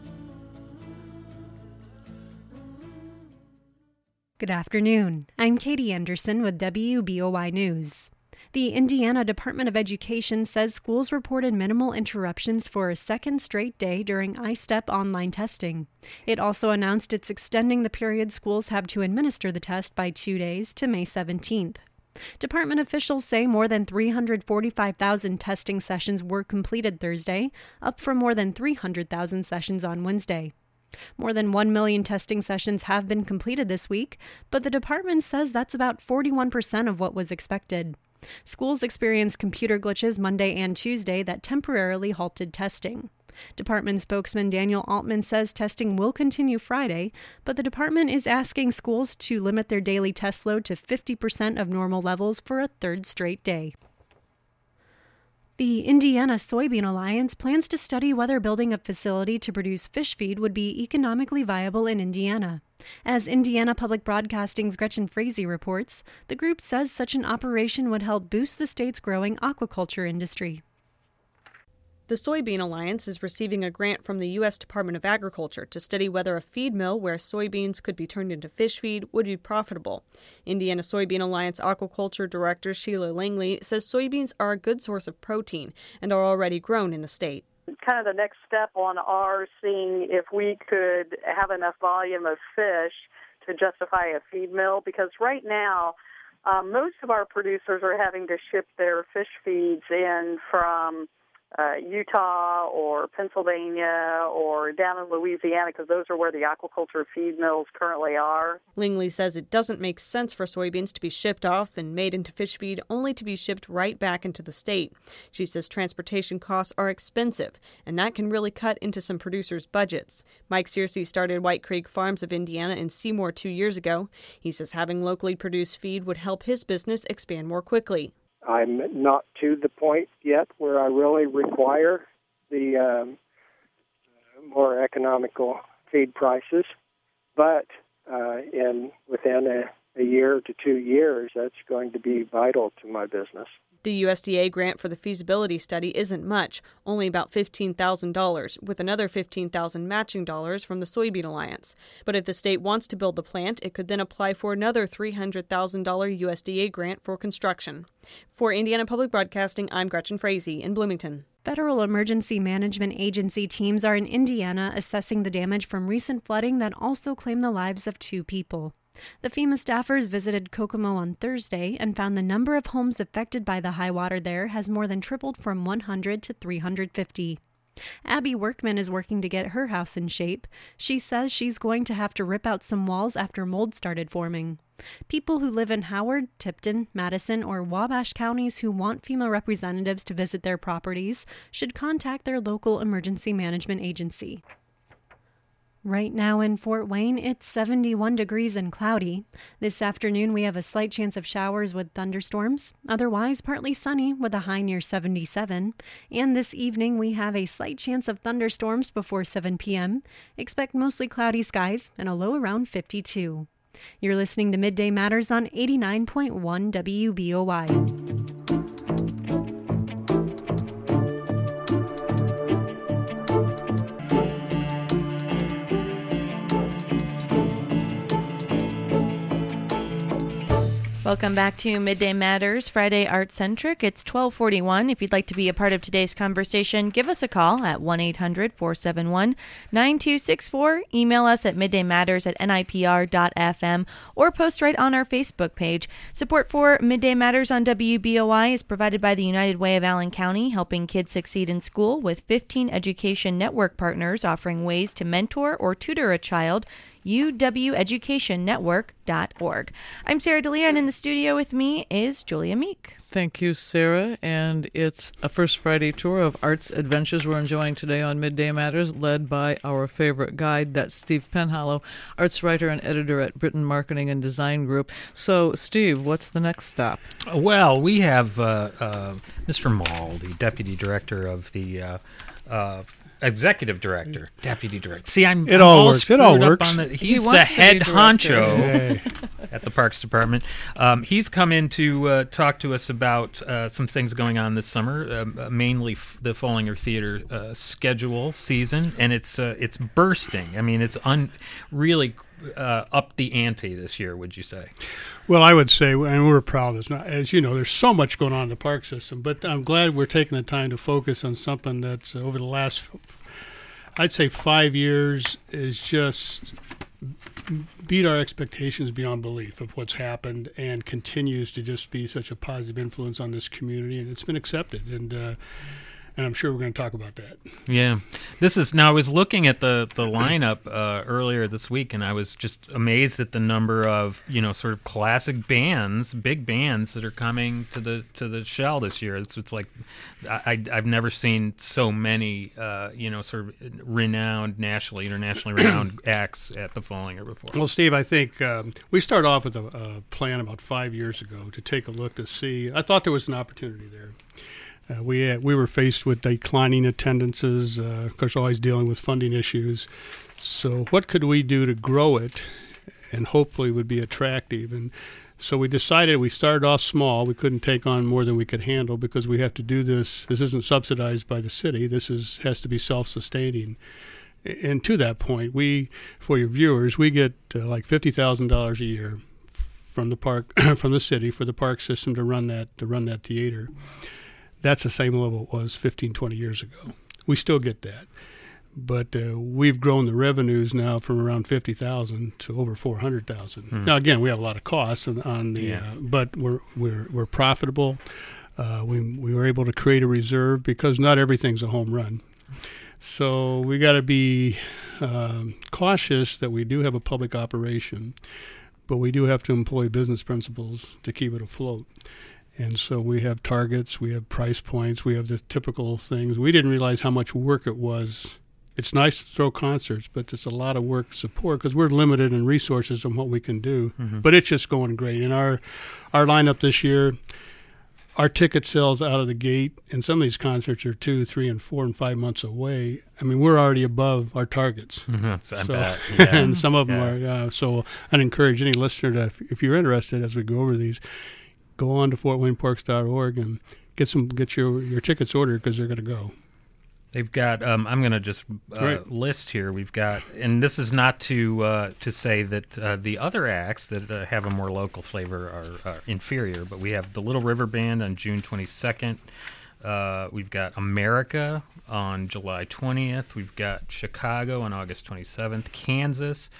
Good afternoon. I'm Katie Anderson with W B O I News. The Indiana Department of Education says schools reported minimal interruptions for a second straight day during I STEP online testing. It also announced it's extending the period schools have to administer the test by two days to May seventeenth. Department officials say more than three hundred forty-five thousand testing sessions were completed Thursday, up from more than three hundred thousand sessions on Wednesday. More than one million testing sessions have been completed this week, but the department says that's about forty-one percent of what was expected. Schools experienced computer glitches Monday and Tuesday that temporarily halted testing. Department spokesman Daniel Altman says testing will continue Friday, but the department is asking schools to limit their daily test load to fifty percent of normal levels for a third straight day. The Indiana Soybean Alliance plans to study whether building a facility to produce fish feed would be economically viable in Indiana. As Indiana Public Broadcasting's Gretchen Frazee reports, the group says such an operation would help boost the state's growing aquaculture industry. The Soybean Alliance is receiving a grant from the U S Department of Agriculture to study whether a feed mill where soybeans could be turned into fish feed would be profitable. Indiana Soybean Alliance Aquaculture Director Sheila Langley says soybeans are a good source of protein and are already grown in the state. Kind of the next step on our seeing if we could have enough volume of fish to justify a feed mill, because right now um, most of our producers are having to ship their fish feeds in from Uh, Utah or Pennsylvania or down in Louisiana, because those are where the aquaculture feed mills currently are. Langley says it doesn't make sense for soybeans to be shipped off and made into fish feed only to be shipped right back into the state. She says transportation costs are expensive, and that can really cut into some producers' budgets. Mike Searcy started White Creek Farms of Indiana in Seymour two years ago. He says having locally produced feed would help his business expand more quickly. I'm not to the point yet where I really require the um, more economical feed prices, but uh, in within a, a year to two years, that's going to be vital to my business. The U S D A grant for the feasibility study isn't much, only about fifteen thousand dollars, with another fifteen thousand dollars matching dollars from the Soybean Alliance. But if the state wants to build the plant, it could then apply for another three hundred thousand dollars U S D A grant for construction. For Indiana Public Broadcasting, I'm Gretchen Frazee in Bloomington. Federal Emergency Management Agency teams are in Indiana assessing the damage from recent flooding that also claimed the lives of two people. The FEMA staffers visited Kokomo on Thursday and found the number of homes affected by the high water there has more than tripled from one hundred to three hundred fifty. Abby Workman is working to get her house in shape. She says she's going to have to rip out some walls after mold started forming. People who live in Howard, Tipton, Madison, or Wabash counties who want FEMA representatives to visit their properties should contact their local emergency management agency. Right now in Fort Wayne, it's seventy-one degrees and cloudy. This afternoon, we have a slight chance of showers with thunderstorms. Otherwise, partly sunny with a high near seventy-seven. And this evening, we have a slight chance of thunderstorms before seven p.m. Expect mostly cloudy skies and a low around fifty-two. You're listening to Midday Matters on eighty-nine point one W B O I. Welcome back to Midday Matters, Friday Art Centric. It's twelve forty-one. If you'd like to be a part of today's conversation, give us a call at one eight hundred four seven one nine two six four. Email us at middaymatters at N I P R dot F M or post right on our Facebook page. Support for Midday Matters on W B O I is provided by the United Way of Allen County, helping kids succeed in school with fifteen education network partners offering ways to mentor or tutor a child. U W education network dot org. I'm Sarah DeLeon, and in the studio with me is Julia Meek. Thank you, Sarah. And it's a First Friday tour of arts adventures we're enjoying today on Midday Matters, led by our favorite guide, that's Steve Penhallow, arts writer and editor at Britain Marketing and Design Group. So, Steve, what's the next stop? Well, we have uh, uh, Mister Mall, the deputy director of the uh, uh, executive director, deputy director. See, I'm it I'm all all works. It all screwed up works. on the- He he's the wants to be head director. honcho at the Parks Department. Um, he's come in to uh, talk to us about uh, some things going on this summer, um, uh, mainly f- the Follinger Theater uh, schedule season, and it's uh, it's bursting. I mean, it's un- really uh, up the ante this year. Would you say? Well, I would say, and we're proud of this. Now, as you know, there's so much going on in the park system, but I'm glad we're taking the time to focus on something that's uh, over the last, I'd say, five years is just beat our expectations beyond belief of what's happened and continues to just be such a positive influence on this community, and it's been accepted. And uh, and I'm sure we're going to talk about that. Yeah, this is now. I was looking at the the lineup uh, earlier this week, and I was just amazed at the number of you know sort of classic bands, big bands that are coming to the to the Shell this year. It's it's like I, I've never seen so many uh, you know sort of renowned, nationally, internationally renowned acts at the Follinger before. Well, Steve, I think um, we started off with a, a plan about five years ago to take a look to see. I thought there was an opportunity there. Uh, we had, we were faced with declining attendances, uh, of course, always dealing with funding issues. So what could we do to grow it and hopefully would be attractive? And so we decided we started off small. We couldn't take on more than we could handle because we have to do this. This isn't subsidized by the city. This is has to be self-sustaining. And to that point, we, for your viewers, we get uh, like fifty thousand dollars a year from the park, from the city for the park system to run that to run that theater. That's the same level it was fifteen, twenty years ago. We still get that. But uh, we've grown the revenues now from around fifty thousand to over four hundred thousand. Mm-hmm. Now, again, we have a lot of costs on, on the, yeah. uh, but we're we're we're profitable. Uh, we we were able to create a reserve because not everything's a home run. So we got to be um, cautious that we do have a public operation, but we do have to employ business principles to keep it afloat. And so we have targets, we have price points, we have the typical things. We didn't realize how much work it was. It's nice to throw concerts, but it's a lot of work to support because we're limited in resources on what we can do. Mm-hmm. But it's just going great. And our our lineup this year, our ticket sales out of the gate, and some of these concerts are two, three, and four, and five months away. I mean, we're already above our targets. Mm-hmm. I so, bet. Yeah. And some of them yeah. are. Uh, so I'd encourage any listener to, if, if you're interested, as we go over these, go on to fort wayne parks dot org and get some get your, your tickets ordered because they're going to go. They've got. Um, I'm going to just uh, right. list here. We've got, and this is not to uh, to say that uh, the other acts that uh, have a more local flavor are, are inferior, but we have the Little River Band on June twenty-second. Uh, we've got America on July twentieth. We've got Chicago on August twenty-seventh. Kansas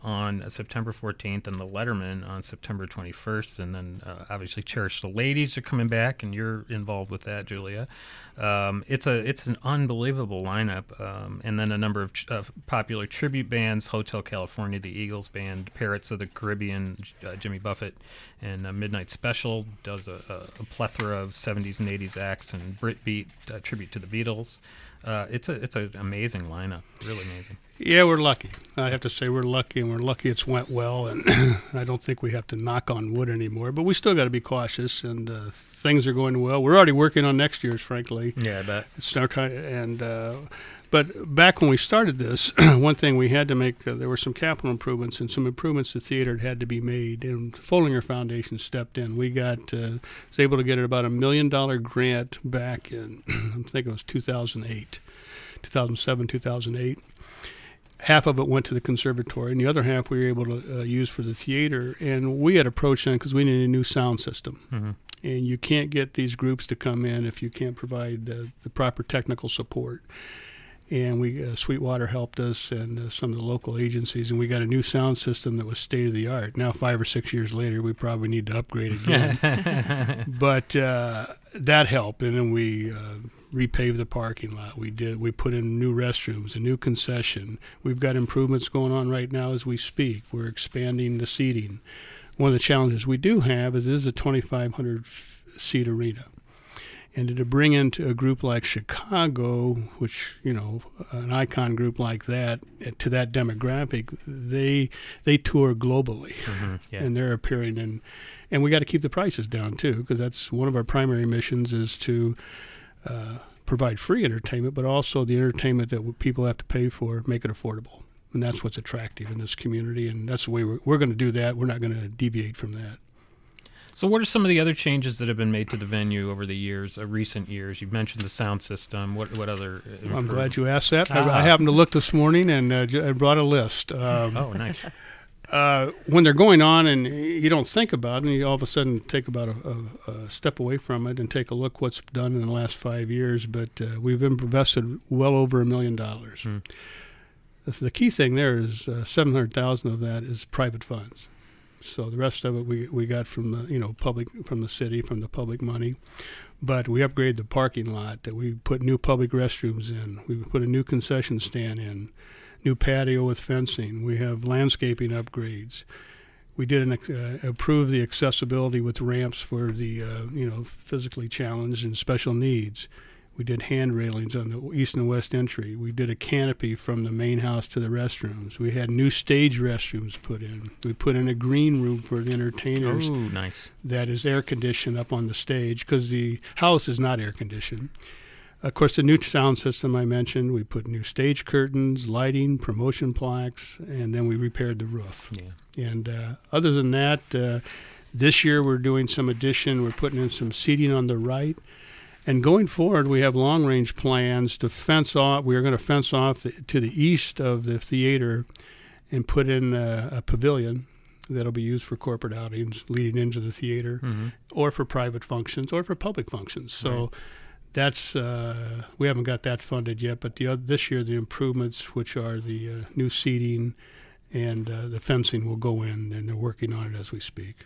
on September fourteenth, and the Letterman on September twenty-first. And then uh, obviously Cherish the Ladies are coming back, and you're involved with that, Julia. Um, it's a it's an unbelievable lineup, um, and then a number of ch- uh, popular tribute bands: Hotel California, the Eagles Band, Parrots of the Caribbean, uh, Jimmy Buffett, and uh, Midnight Special does a, a, a plethora of seventies and eighties acts, and Britbeat, uh, tribute to the Beatles. Uh, it's a it's an amazing lineup, really amazing. Yeah, we're lucky. I have to say we're lucky, and we're lucky it's went well, and I don't think we have to knock on wood anymore, but we still got to be cautious, and uh, things are going well. We're already working on next year's, frankly. Yeah, I bet. It's our time, and, uh, but back when we started this, one thing we had to make, uh, there were some capital improvements, and some improvements the theater had to be made, and Follinger Foundation stepped in. We got, uh, was able to get about a million dollar grant back in, I think it was two thousand eight, two thousand seven, two thousand eight. half of it went to the conservatory, and the other half we were able to uh, use for the theater. And we had approached them because we needed a new sound system. Mm-hmm. And you can't get these groups to come in if you can't provide uh, the proper technical support. And we uh, Sweetwater helped us, and uh, some of the local agencies, and we got a new sound system that was state of the art. Now, five or six years later, we probably need to upgrade again. But uh, that helped, and then we uh, repaved the parking lot. We did. We put in new restrooms, a new concession. We've got improvements going on right now as we speak. We're expanding the seating. One of the challenges we do have is this is a twenty-five hundred seat arena. And to bring into a group like Chicago, which, you know, an icon group like that, to that demographic, they they tour globally. Mm-hmm, yeah. And they're appearing in, and we got to keep the prices down, too, because that's one of our primary missions is to uh, provide free entertainment, but also the entertainment that people have to pay for, make it affordable. And that's what's attractive in this community, and that's the way we're, we're going to do that. We're not going to deviate from that. So what are some of the other changes that have been made to the venue over the years, uh, recent years? You've mentioned the sound system. What what other? Uh, I'm glad you asked that. Ah. I, I happened to look this morning and uh, j- I brought a list. Um, oh, nice. Uh, when they're going on and you don't think about it, and you all of a sudden take about a, a, a step away from it and take a look what's done in the last five years. But uh, we've invested well over a million dollars. Hmm. The key thing there is uh, seven hundred thousand of that is private funds. So the rest of it we we got from the you know public from the city from the public money, but we upgraded the parking lot. That we put new public restrooms in. We put a new concession stand in, new patio with fencing. We have landscaping upgrades. We did an, uh, improve the accessibility with ramps for the uh, you know physically challenged and special needs. We did hand railings on the east and west entry. We did a canopy from the main house to the restrooms. We had new stage restrooms put in. We put in a green room for the entertainers. Oh, nice. That is air conditioned up on the stage because the house is not air conditioned. Of course, the new sound system I mentioned, we put new stage curtains, lighting, promotion plaques, and then we repaired the roof. Yeah. And uh, other than that, uh, this year we're doing some addition. We're putting in some seating on the right. And going forward, we have long-range plans to fence off. We are going to fence off the, to the east of the theater and put in a, a pavilion that'll be used for corporate outings leading into the theater, mm-hmm. or for private functions, or for public functions. So right. that's uh, we haven't got that funded yet. But the other, this year, the improvements, which are the uh, new seating and uh, the fencing, will go in, and they're working on it as we speak.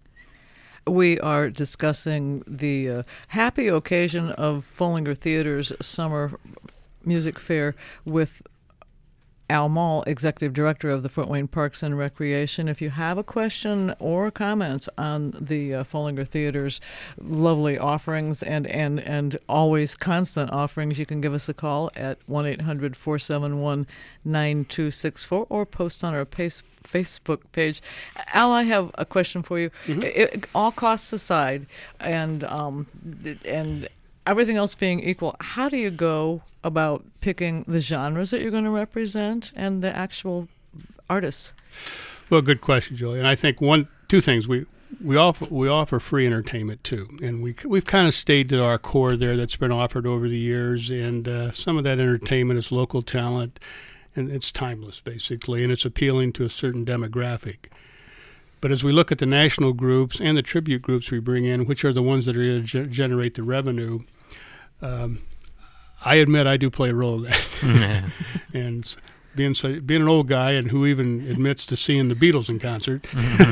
We are discussing the uh, happy occasion of Foellinger Theater's Summer Music Fair with Al Mall, Executive Director of the Fort Wayne Parks and Recreation. If you have a question or comments on the uh, Foellinger Theater's lovely offerings and, and, and always constant offerings, you can give us a call at one eight hundred four seven one nine two six four or post on our pace, Facebook page. Al, I have a question for you. Mm-hmm. It, it, all costs aside, and um, and everything else being equal, how do you go about picking the genres that you're going to represent and the actual artists? Well, good question, Julie. And I think one, two things we we offer we offer free entertainment too, and we we've kind of stayed to our core there that's been offered over the years, and uh, some of that entertainment is local talent, and it's timeless basically, and it's appealing to a certain demographic. But as we look at the national groups and the tribute groups we bring in, which are the ones that are going to ge- generate the revenue, um, I admit I do play a role in that. Mm-hmm. And being so, being an old guy and who even admits to seeing the Beatles in concert,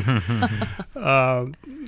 uh,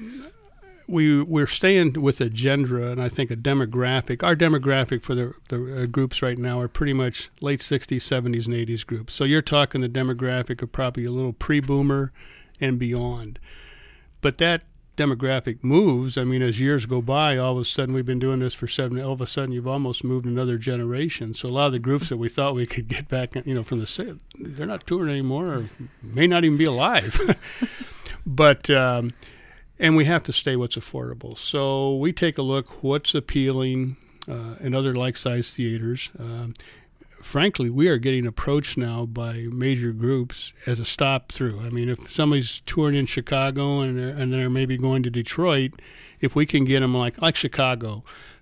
we, we're staying with a genre and I think a demographic. Our demographic for the, the uh, groups right now are pretty much late sixties, seventies, and eighties groups. So you're talking the demographic of probably a little pre-boomer and beyond. But that demographic moves. I mean, as years go by, all of a sudden we've been doing this for seven. All of a sudden, you've almost moved another generation. So a lot of the groups that we thought we could get back, you know, from the they're not touring anymore, or may not even be alive. But um, and we have to stay what's affordable. So we take a look what's appealing uh, in other like-sized theaters. Um, frankly, we are getting approached now by major groups as a stop through. I mean, if somebody's touring in Chicago and they're, and they're maybe going to Detroit, if we can get them like like Chicago,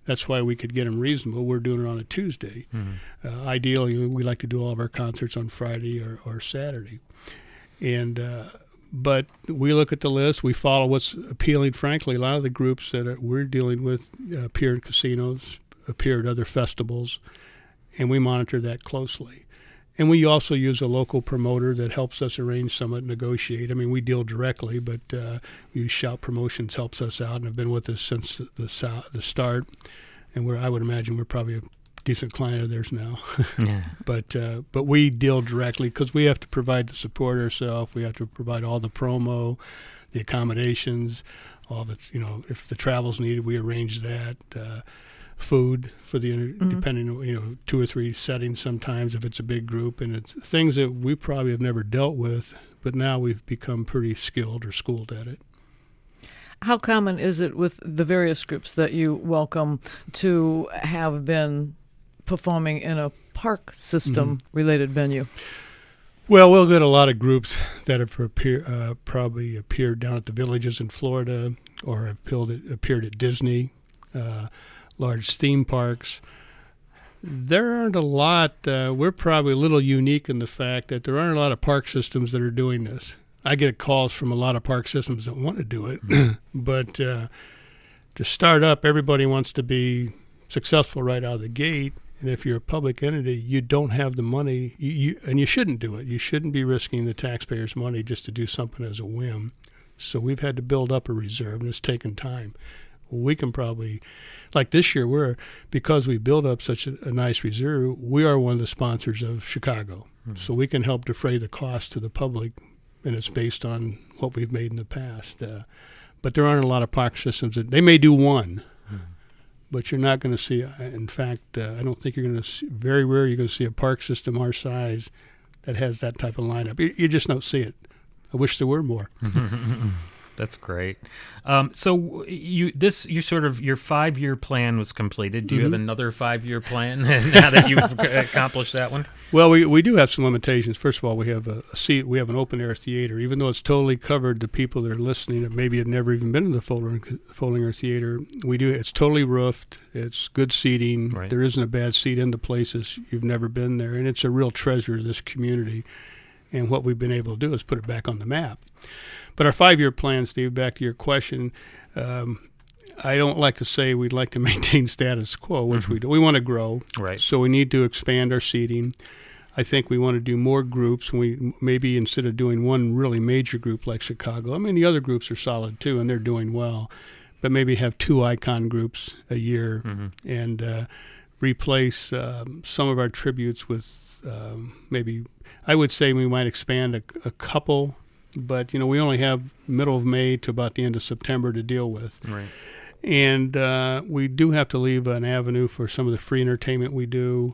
That's why we could get them reasonable. We're doing it on a Tuesday. Mm-hmm. Uh, ideally, we like to do all of our concerts on Friday or, or Saturday. And uh, but we look at the list. We follow what's appealing. Frankly, a lot of the groups that are, we're dealing with uh, appear in casinos, appear at other festivals, and we monitor that closely. And we also use a local promoter that helps us arrange some of it, negotiate. I mean, we deal directly, but uh, we use Shout Promotions helps us out and have been with us since the the start. And we're, I would imagine we're probably a decent client of theirs now. Yeah. But uh, but we deal directly because we have to provide the support ourselves. We have to provide all the promo, the accommodations, all the, you know, if the travel's needed, we arrange that. Uh, food for the mm-hmm. depending on, you know, two or three settings sometimes if it's a big group, and it's things that we probably have never dealt with, but now we've become pretty skilled or schooled at it. How common is it with the various groups that you welcome to have been performing in a park system mm-hmm. related venue? Well, we'll get a lot of groups that have appear, uh, probably appeared down at the Villages in Florida or have appeared at, appeared at Disney, uh, large theme parks. There aren't a lot. Uh, we're probably a little unique in the fact that there aren't a lot of park systems that are doing this. I get calls from a lot of park systems that want to do it, but uh, to start up, everybody wants to be successful right out of the gate. And if you're a public entity, you don't have the money, you, you, and you shouldn't do it. You shouldn't be risking the taxpayers' money just to do something as a whim. So we've had to build up a reserve, and it's taken time. We can probably, like this year, we're because we built up such a, a nice reserve, we are one of the sponsors of Chicago. Mm-hmm. So we can help defray the cost to the public, and it's based on what we've made in the past. Uh, but there aren't a lot of park systems. That, they may do one, mm-hmm. but you're not going to see, in fact, uh, I don't think you're going to see, very rare you're going to see a park system our size that has that type of lineup. You, you just don't see it. I wish there were more. That's great. Um, so you this you sort of your five year plan was completed. Do you mm-hmm. have another five year plan now that you've accomplished that one? Well, we we do have some limitations. First of all, we have a, a seat. We have an open air theater. Even though it's totally covered, the people that are listening that maybe have never even been in the folding folding air theater, we do. It's totally roofed. It's good seating. Right. There isn't a bad seat in the places you've never been there, and it's a real treasure of this community. And what we've been able to do is put it back on the map. But our five-year plan, Steve, back to your question, um, I don't like to say we'd like to maintain status quo, which mm-hmm. we do. We want to grow. Right. So we need to expand our seating. I think we want to do more groups. We maybe instead of doing one really major group like Chicago, I mean, the other groups are solid too, and they're doing well. But maybe have two icon groups a year mm-hmm. and uh, replace um, some of our tributes with um, maybe, I would say we might expand a, a couple. But, you know, we only have middle of May to about the end of September to deal with. Right. And uh, we do have to leave an avenue for some of the free entertainment we do.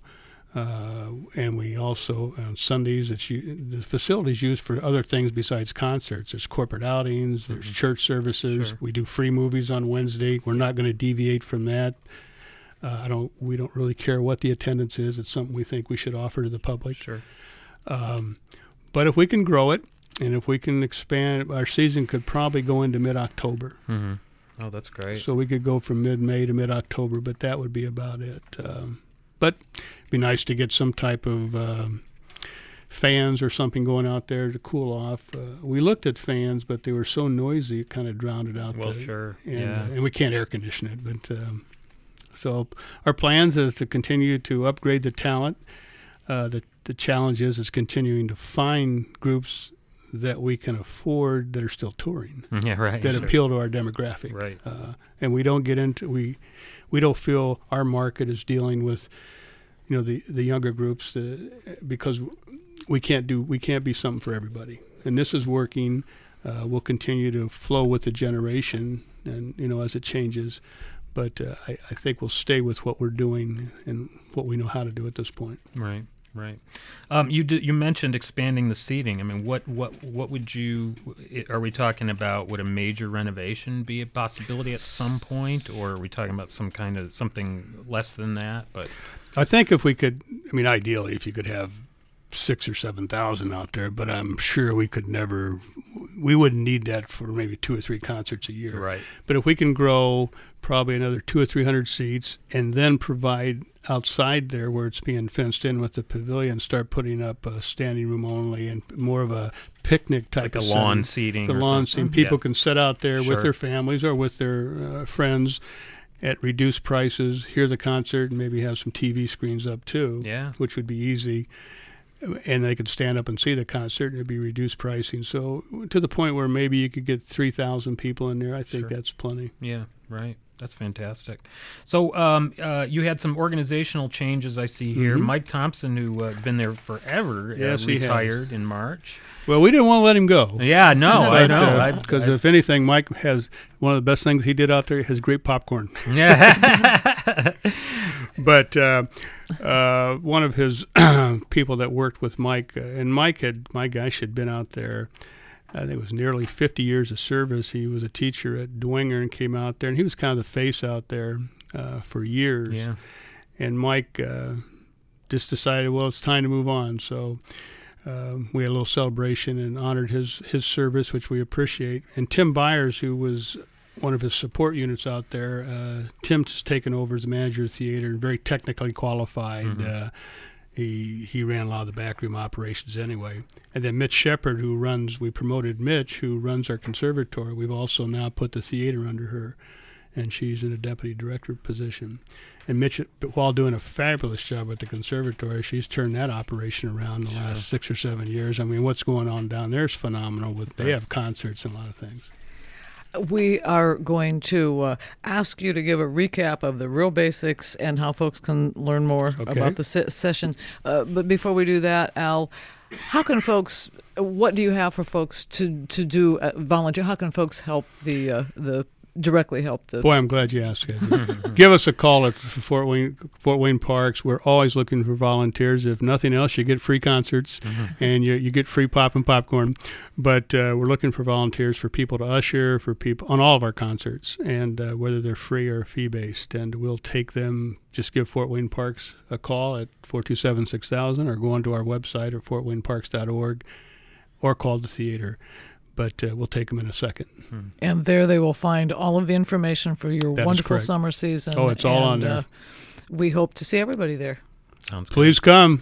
Uh, and we also, on Sundays, it's the facility's used for other things besides concerts. There's corporate outings, there's mm-hmm. church services. Sure. We do free movies on Wednesday. We're not going to deviate from that. Uh, I don't. We don't really care what the attendance is. It's something we think we should offer to the public. Sure. Um, but if we can grow it, and if we can expand, our season could probably go into mid-October. Mm-hmm. Oh, that's great. So we could go from mid-May to mid-October, but that would be about it. Um, but it'd be nice to get some type of um, fans or something going out there to cool off. Uh, we looked at fans, but they were so noisy, it kind of drowned it out. Well, there. sure. And, yeah. uh, and we can't air condition it. But um, so our plans is to continue to upgrade the talent. Uh, the, the challenge is, is continuing to find groups that we can afford that are still touring, yeah, right, that sure. appeal to our demographic, right? Uh, and we don't get into we we don't feel our market is dealing with, you know, the the younger groups that, because we can't do we can't be something for everybody, and this is working. Uh, we'll continue to flow with the generation, and you know as it changes, but uh, I, I think we'll stay with what we're doing and what we know how to do at this point. Right. Right. Um, you did, you mentioned expanding the seating. I mean, what, what what would you? Are we talking about? Would a major renovation be a possibility at some point, or are we talking about some kind of something less than that? But I think if we could, I mean, ideally, if you could have six or seven thousand out there, but I'm sure we could never, we wouldn't need that for maybe two or three concerts a year. Right. But if we can grow probably another two or three hundred seats, and then provide outside there where it's being fenced in with the pavilion, start putting up a standing room only and more of a picnic type like of a lawn setting. seating. The or lawn something. seating. People Yeah. can sit out there Sure. with their families or with their uh, friends at reduced prices, hear the concert, and maybe have some T V screens up too, Yeah. which would be easy. And they could stand up and see the concert, and it'd be reduced pricing. So to the point where maybe you could get three thousand people in there, I think Sure. that's plenty. Yeah, right. That's fantastic. So um, uh, you had some organizational changes I see here. Mhm. Mike Thompson, who uh, been there forever, Yes, uh, he has. retired in March. Well, we didn't want to let him go. Yeah, no, I know. Because I- if anything, Mike has one of the best things he did out there, his great popcorn. Yeah. But uh, uh, one of his people that worked with Mike, uh, and Mike had, my gosh, had been out there, I think it was nearly fifty years of service. He was a teacher at Dwenger and came out there, and he was kind of the face out there uh, for years. Yeah. And Mike uh, just decided, well, it's time to move on. So um, we had a little celebration and honored his, his service, which we appreciate. And Tim Byers, who was one of his support units out there, uh, Tim's taken over as the manager of the theater and very technically qualified. Mhm. Uh, he he ran a lot of the backroom operations anyway. And then Mitch Shepard, who runs, we promoted Mitch, who runs our conservatory. We've also now put the theater under her, and she's in a deputy director position. And Mitch, while doing a fabulous job at the conservatory, she's turned that operation around in the last six or seven years. I mean, what's going on down there is phenomenal. With They have concerts and a lot of things. We are going to uh, ask you to give a recap of the real basics and how folks can learn more Okay. about the se- session. Uh, but before we do that, Al, how can folks? What do you have for folks to to do uh, volunteer? How can folks help the uh, the directly help the? Boy, I'm glad you asked it. Give us a call at Fort Wayne Fort Wayne Parks. We're always looking for volunteers. If nothing else, you get free concerts and you you get free pop and popcorn. But uh, we're looking for volunteers for people to usher, for people on all of our concerts, and uh, whether they're free or fee based. And we'll take them. Just give Fort Wayne Parks a call at four two seven, six thousand, or go onto our website or fort wayne parks dot org, or call the theater. But uh, we'll take them in a second. And there they will find all of the information for your That is wonderful correct. summer season. Oh, it's all on and, there. Uh, we hope to see everybody there. Sounds Please come.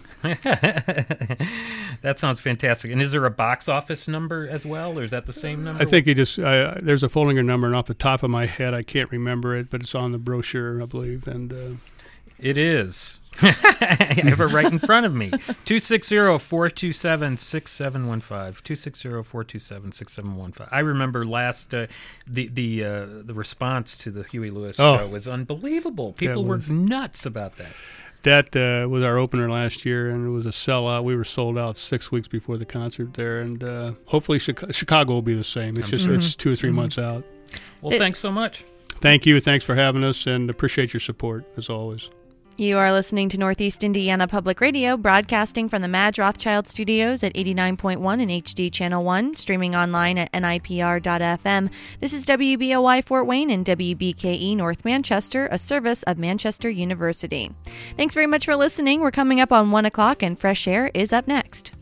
That sounds fantastic. And is there a box office number as well, or is that the same number? I think you just uh, there's a Follinger number, and off the top of my head, I can't remember it, but it's on the brochure, I believe. And uh, It is. I have it right in front of me. two six zero, four two seven, six seven one five. two six zero, four two seven, six seven one five. I remember last, uh, the the uh, the response to the Huey Lewis Oh. show was unbelievable. People That were was- nuts about that. that uh, was our opener last year, and it was a sellout. We were sold out six weeks before the concert there, and uh, hopefully Chicago, Chicago will be the same. It's just Mhm. it's two or 3 Mhm. months out. Well, It- thanks so much. Thank you. Thanks for having us, and appreciate your support as always. You are listening to Northeast Indiana Public Radio, broadcasting from the Madge Rothschild Studios at eighty-nine point one and H D Channel one, streaming online at N I P R dot F M. This is W B O Y Fort Wayne and W B K E North Manchester, a service of Manchester University. Thanks very much for listening. We're coming up on one o'clock, and Fresh Air is up next.